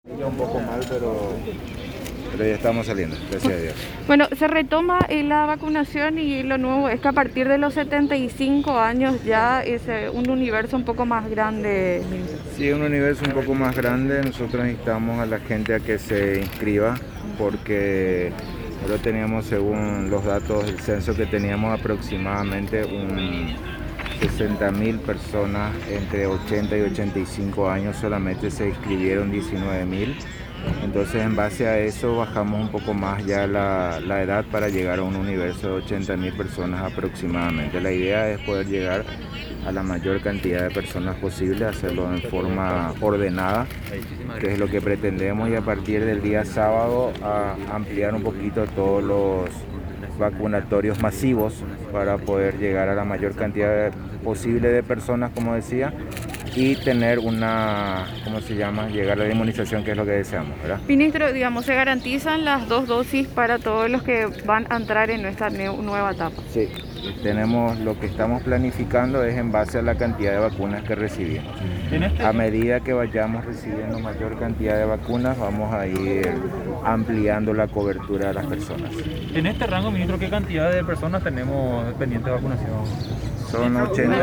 Ya un poco mal, pero ya estamos saliendo, gracias a Dios. Bueno, se retoma la vacunación y lo nuevo es que a partir de los 75 años ya es un universo un poco más grande. Sí, un universo un poco más grande. Nosotros instamos a la gente a que se inscriba porque nosotros teníamos, según los datos del censo que teníamos, aproximadamente 60.000 personas entre 80 y 85 años, solamente se inscribieron 19.000. Entonces, en base a eso bajamos un poco más ya la edad para llegar a un universo de 80.000 personas aproximadamente. La idea es poder llegar a la mayor cantidad de personas posible, hacerlo en forma ordenada, que es lo que pretendemos, y a partir del día sábado ampliar un poquito todos los vacunatorios masivos para poder llegar a la mayor cantidad posible de personas, como decía, y tener una, ¿cómo se llama?, llegar a la inmunización, que es lo que deseamos, ¿verdad? Ministro, digamos, ¿se garantizan las 2 dosis para todos los que van a entrar en esta nueva etapa? Sí, tenemos, lo que estamos planificando es en base a la cantidad de vacunas que recibimos. A medida que vayamos recibiendo mayor cantidad de vacunas, vamos a ir ampliando la cobertura de las personas. En este rango, ministro, ¿qué cantidad de personas tenemos pendientes de vacunación? Son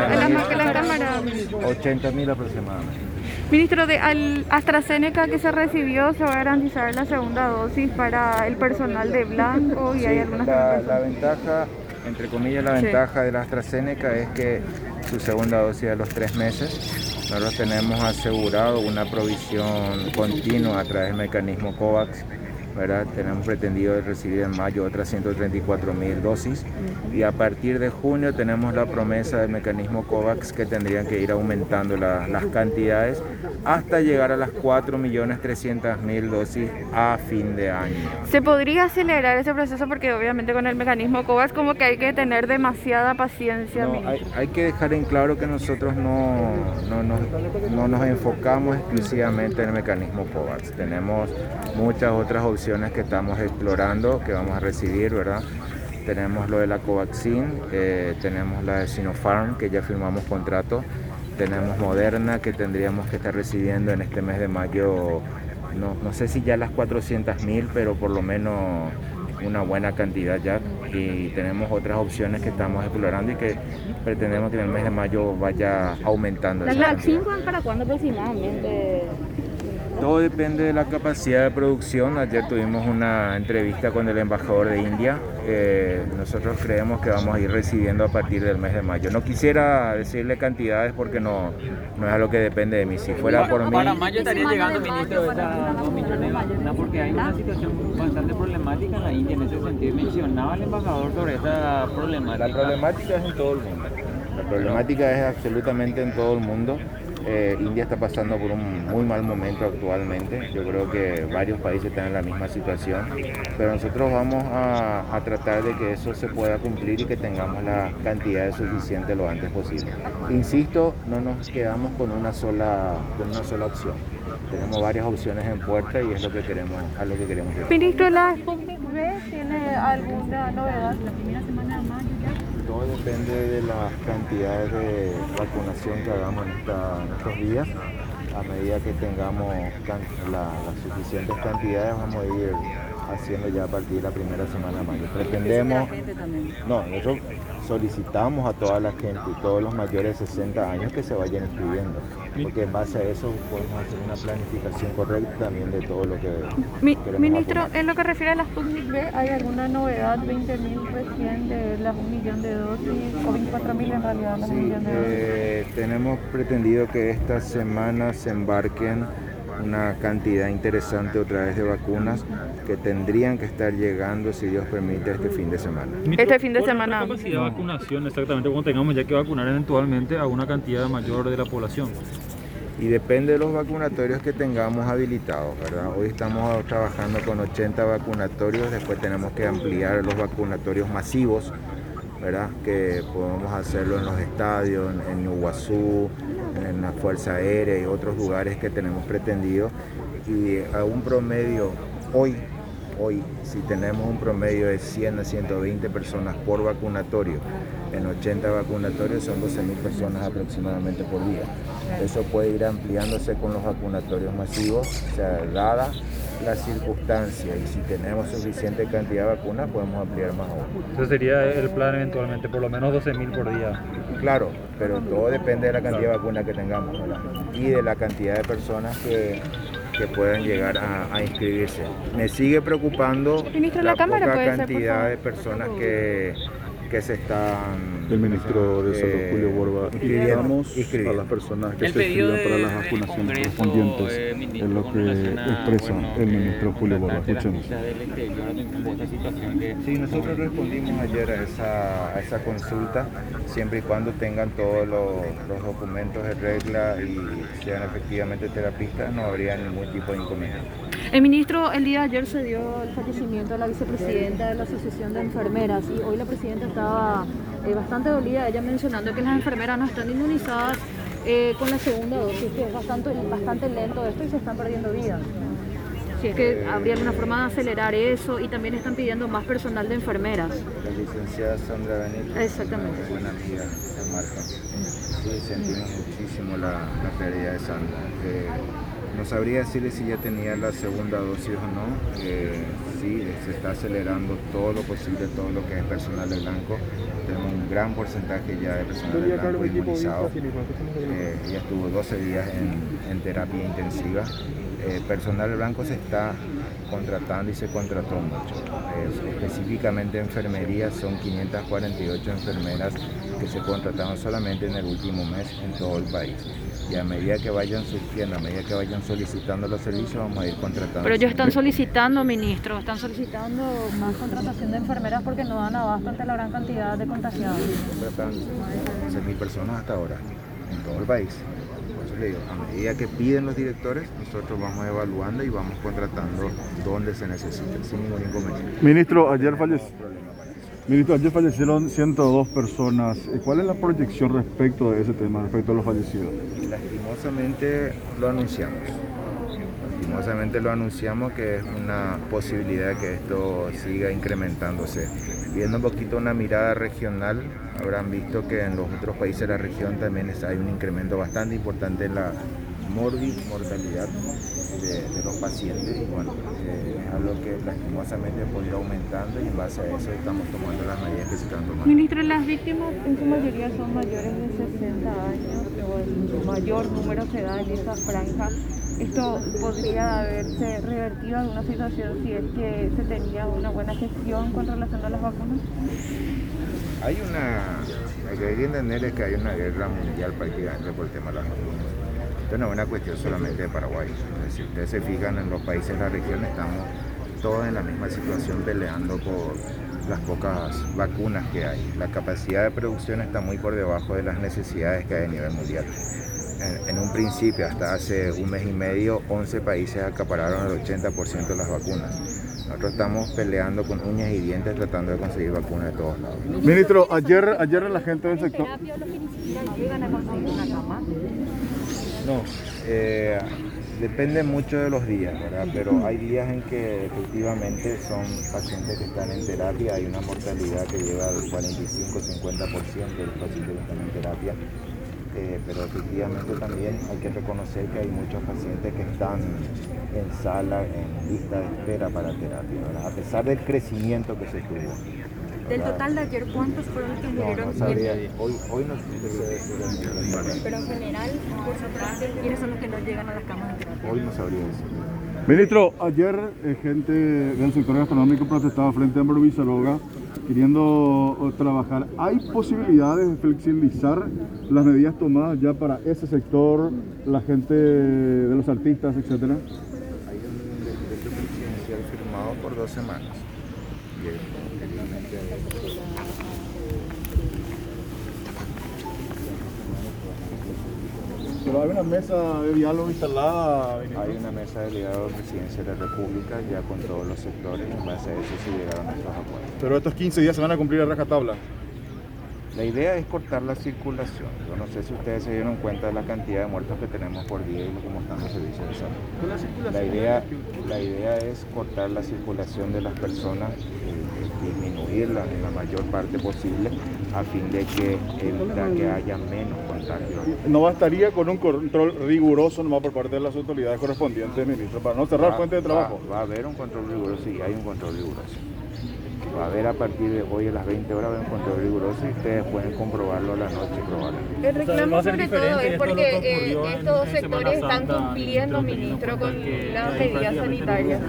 80.000 aproximadamente. Ministro, al AstraZeneca que se recibió, ¿se va a garantizar la segunda dosis para el personal de blanco? Y Sí, hay algunas la ventaja, entre comillas, la ventaja de la AstraZeneca es que su segunda dosis a los 3 meses, nosotros tenemos asegurado una provisión continua a través del mecanismo COVAX, ¿verdad? Tenemos pretendido recibir en mayo otras 134.000 dosis, y a partir de junio tenemos la promesa del mecanismo COVAX que tendrían que ir aumentando las cantidades hasta llegar a las 4.300.000 dosis a fin de año. ¿Se podría acelerar ese proceso? Porque obviamente con el mecanismo COVAX como que hay que tener demasiada paciencia. No, hay que dejar en claro que nosotros no nos enfocamos exclusivamente en el mecanismo COVAX. Tenemos muchas otras opciones que estamos explorando, que vamos a recibir, ¿verdad? Tenemos lo de la Covaxin, tenemos la de Sinopharm, que ya firmamos contrato, tenemos Moderna, que tendríamos que estar recibiendo en este mes de mayo, no sé si ya las 400.000, pero por lo menos una buena cantidad ya, y tenemos otras opciones que estamos explorando y que pretendemos que en el mes de mayo vaya aumentando. ¿La Covaxin para cuándo aproximadamente? Todo depende de la capacidad de producción. Ayer tuvimos una entrevista con el embajador de India. Nosotros creemos que vamos a ir recibiendo a partir del mes de mayo. No quisiera decirle cantidades porque no es algo que depende de mí. Si fuera por mí... Para mayo estaría llegando, ministro, estas 2 millones de vacunas, porque hay una situación bastante problemática en la India en ese sentido. Mencionaba el embajador sobre esta problemática. La problemática es en todo el mundo. La problemática es absolutamente en todo el mundo. India está pasando por un muy mal momento actualmente. Yo creo que varios países están en la misma situación, pero nosotros vamos a tratar de que eso se pueda cumplir y que tengamos la cantidad suficiente lo antes posible. Insisto, no nos quedamos con una sola opción. Tenemos varias opciones en puerta y es lo que queremos, a lo que queremos llegar. Ministro, ¿la Sputnik V tiene alguna novedad? La primera semana de mayo ya. Todo depende de las cantidades de vacunación que hagamos en estos días. A medida que tengamos las suficientes cantidades, vamos a ir haciendo ya a partir de la primera semana de mayo. Pretendemos, nosotros solicitamos a toda la gente, todos los mayores de 60 años, que se vayan inscribiendo, porque en base a eso podemos hacer una planificación correcta también de todo lo que queremos Ministro, vacunar. en lo que refiere a la Sputnik V, ¿hay alguna novedad? 20.000 recién de las 1 millón de dosis, o 24.000 en realidad, las 1 millón de dosis. Tenemos pretendido que esta semana se embarquen una cantidad interesante otra vez de vacunas que tendrían que estar llegando, si Dios permite, este fin de semana. Este fin de semana. ¿Cuál es la capacidad de vacunación exactamente cuando tengamos ya que vacunar eventualmente a una cantidad mayor de la población? Y depende de los vacunatorios que tengamos habilitados, ¿verdad? Hoy estamos trabajando con 80 vacunatorios, después tenemos que ampliar los vacunatorios masivos, ¿verdad? Que podemos hacerlo en los estadios, en Iguazú, en la Fuerza Aérea y otros lugares que tenemos pretendido. Y a un promedio hoy hoy, si tenemos un promedio de 100 a 120 personas por vacunatorio, en 80 vacunatorios son 12.000 personas aproximadamente por día. Eso puede ir ampliándose con los vacunatorios masivos, o sea, dada la circunstancia y si tenemos suficiente cantidad de vacunas podemos ampliar más aún. Entonces sería el plan eventualmente por lo menos 12.000 por día. Claro, pero todo depende de la cantidad de vacunas que tengamos, ¿verdad? Y de la cantidad de personas que puedan llegar a inscribirse. Me sigue preocupando Ministro, la la cámara poca puede ser, por cantidad favor. de personas que se están... El ministro de Salud, Julio Borba, invitamos a las personas que se inscriban para las vacunaciones correspondientes, es lo que expresa el ministro Julio Borba. Escuchemos. Sí, nosotros respondimos ayer a esa consulta, siempre y cuando tengan todos los documentos de regla y sean efectivamente terapistas, no habría ningún tipo de inconveniente. El ministro, el día de ayer se dio el fallecimiento de la vicepresidenta de la Asociación de Enfermeras y hoy la presidenta estaba bastante dolida, ella mencionando que las enfermeras no están inmunizadas con la segunda dosis, que es bastante lento esto y se están perdiendo vidas. Si es que habría alguna forma de acelerar eso y también están pidiendo más personal de enfermeras. La licenciada Sandra Benítez, Exactamente. una buena amiga de Marco. Sí, sentimos muchísimo la pérdida de Sandra. No sabría decirle si ya tenía la segunda dosis o no. Sí, se está acelerando todo lo posible, todo lo que es personal de blanco. Tenemos un gran porcentaje ya de personal de blanco inmunizado. Ella estuvo 12 días en terapia intensiva. Personal blanco se está contratando y se contrató mucho. Específicamente enfermería son 548 enfermeras que se contrataron solamente en el último mes en todo el país. Y a medida que vayan surgiendo, a medida que vayan solicitando los servicios, vamos a ir contratando. Pero ellos están solicitando, ministro, están solicitando más contratación de enfermeras porque no dan abasto ante la gran cantidad de contagiados. Contratando 11.000 personas hasta ahora en todo el país. Por eso le digo, a medida que piden los directores, nosotros vamos evaluando y vamos contratando donde se necesita, sin ningún inconveniente. Ministro, ayer fallecieron 102 personas. ¿Cuál es la proyección respecto de ese tema, respecto a los fallecidos? Lastimosamente lo anunciamos. Lastimosamente lo anunciamos que es una posibilidad que esto siga incrementándose. Viendo un poquito una mirada regional, habrán visto que en los otros países de la región también hay un incremento bastante importante en la mortalidad de los pacientes y bueno, es algo que lastimosamente puede ir aumentando y en base a eso estamos tomando las medidas que se están tomando. Ministro, las víctimas en su mayoría son mayores de 60 años o el mayor número se da en esa franja. ¿Esto podría haberse revertido a alguna situación si es que se tenía una buena gestión con relación a las vacunas? Hay que entender es que hay una guerra mundial prácticamente por el tema de las vacunas. Esto no es una cuestión solamente de Paraguay. Si ustedes se fijan en los países de la región, estamos todos en la misma situación peleando por las pocas vacunas que hay. La capacidad de producción está muy por debajo de las necesidades que hay a nivel mundial. En un principio, hasta hace un mes y medio, 11 países acapararon el 80% de las vacunas. Nosotros estamos peleando con uñas y dientes tratando de conseguir vacunas de todos lados. Ministro, ayer la gente del sector... ¿Llegan a conseguir una cama? No, depende mucho de los días, ¿verdad? Pero hay días en que efectivamente son pacientes que están en terapia, hay una mortalidad que llega al 45-50% de los pacientes que están en terapia, pero efectivamente también hay que reconocer que hay muchos pacientes que están en sala, en lista de espera para terapia, ¿verdad? A pesar del crecimiento que se tuvo. Del total de ayer, ¿cuántos fueron los que murieron? No sabría, hoy no sé decir. Pero en general, ¿quiénes son los que no llegan a las camas de terapia? Hoy no sabría decir. Ministro, ayer gente del sector gastronómico protestaba frente a Ambrosio queriendo trabajar. ¿Hay posibilidades de flexibilizar las medidas tomadas ya para ese sector, la gente de los artistas, etcétera? Hay un decreto presidencial firmado por 2 semanas. Y Pero hay una mesa de diálogo instalada. hay una mesa de diálogo presidencial de la República ya con todos los sectores y en base a eso se llegaron a estos acuerdos. Pero estos 15 días se van a cumplir a rajatabla. La idea es cortar la circulación. Yo no sé si ustedes se dieron cuenta de la cantidad de muertos que tenemos por día y cómo están los servicios de salud. La idea es cortar la circulación de las personas, disminuirla en la mayor parte posible a fin de que evitar que haya menos contagios. ¿No bastaría con un control riguroso nomás por parte de las autoridades correspondientes, ministro, para no cerrar fuentes de trabajo? Va a haber un control riguroso, sí, hay un control riguroso. Va a haber a partir de hoy a las 20 horas un control riguroso y ustedes pueden comprobarlo a la noche probablemente. El reclamo Va a ser sobre todo diferente es esto de lo porque que ocurrió estos en dos Semana sectores están Santa, cumpliendo, ministro, con las medidas sanitarias.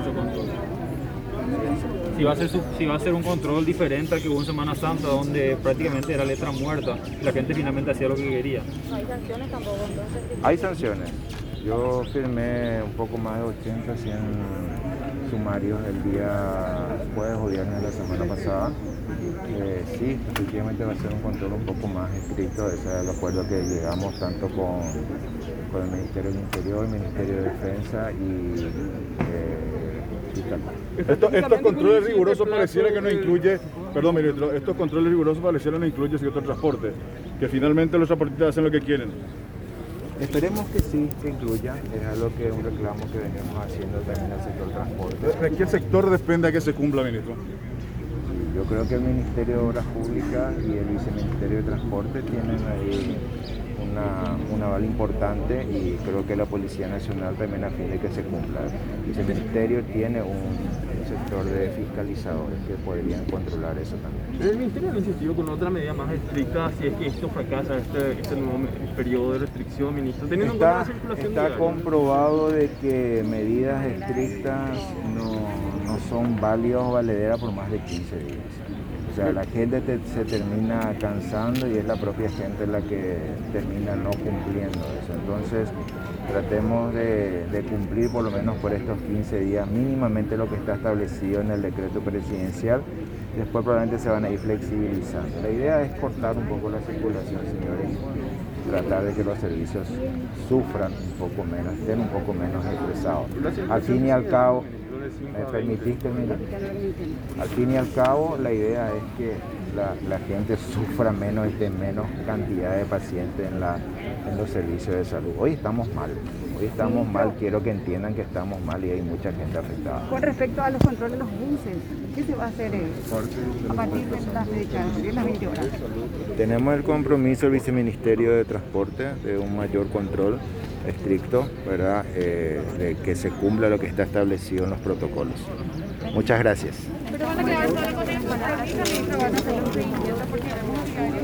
Si va a ser un control diferente al que hubo en Semana Santa, donde prácticamente era letra muerta y la gente finalmente hacía lo que quería. ¿Hay sanciones tampoco entonces? Hay sanciones. Yo firmé un poco más de 80, 100 sumarios el día jueves o viernes de la semana pasada. Sí, efectivamente va a ser un control un poco más estricto. Ese es el acuerdo que llegamos tanto con el Ministerio del Interior, el Ministerio de Defensa y Fiscal. Estos controles rigurosos pareciera que no incluye, perdón ministro, estos controles rigurosos pareciera no incluye cierto transporte, que finalmente los transportistas hacen lo que quieren. Esperemos que sí, que incluya. Es algo que un reclamo que venimos haciendo también al sector transporte. ¿De qué sector depende a que se cumpla, ministro? Yo creo que el Ministerio de Obras Públicas y el Viceministerio de Transporte tienen ahí un aval importante y creo que la Policía Nacional también a fin de que se cumpla. El Viceministerio tiene un sector de fiscalizadores que podrían controlar eso también. El Ministerio ha insistido con otra medida más estricta si es que esto fracasa, este nuevo periodo de restricción, ministro. Teniendo en cuenta la circulación Está diaria. comprobado de que medidas estrictas no son válidas o valederas por más de 15 días. O sea, la gente se termina cansando y es la propia gente la que termina no cumpliendo eso. Entonces, tratemos de cumplir por lo menos por estos 15 días mínimamente lo que está establecido en el decreto presidencial. Después probablemente se van a ir flexibilizando. La idea es cortar un poco la circulación, señores, y tratar de que los servicios sufran un poco menos, estén un poco menos estresados. Al fin y al cabo, ¿me permitiste, mira? Al fin y al cabo, la idea es que la gente sufra menos y de menos cantidad de pacientes en los servicios de salud. Hoy estamos mal, quiero que entiendan que estamos mal y hay mucha gente afectada. Con respecto a los controles de los buses, ¿qué se va a hacer a partir de las fechas, de las 20 horas? Tenemos el compromiso del Viceministerio de Transporte de un mayor control estricto, ¿verdad? De que se cumpla lo que está establecido en los protocolos. Muchas gracias. Pero van a quedar solo con el ministro, van a hacer un seguimiento porque